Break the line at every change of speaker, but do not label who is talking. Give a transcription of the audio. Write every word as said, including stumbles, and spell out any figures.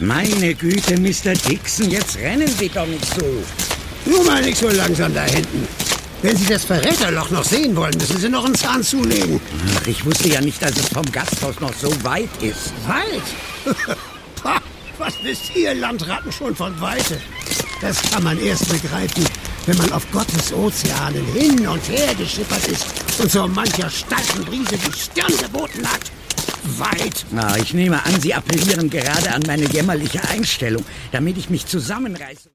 Meine Güte, Mister Dixon, jetzt rennen Sie doch nicht so.
Nur mal nicht so langsam da hinten. Wenn Sie das Verräterloch noch sehen wollen, müssen Sie noch einen Zahn zulegen.
Ach, ich wusste ja nicht, dass es vom Gasthaus noch so weit ist.
Weit? Pah, was wisst ihr Landratten schon von Weite? Das kann man erst begreifen, wenn man auf Gottes Ozeanen hin und her geschippert ist und so mancher steifen Brise die Stirn geboten hat. Weit.
Na, ich nehme an, Sie appellieren gerade an meine jämmerliche Einstellung, damit ich mich zusammenreiße.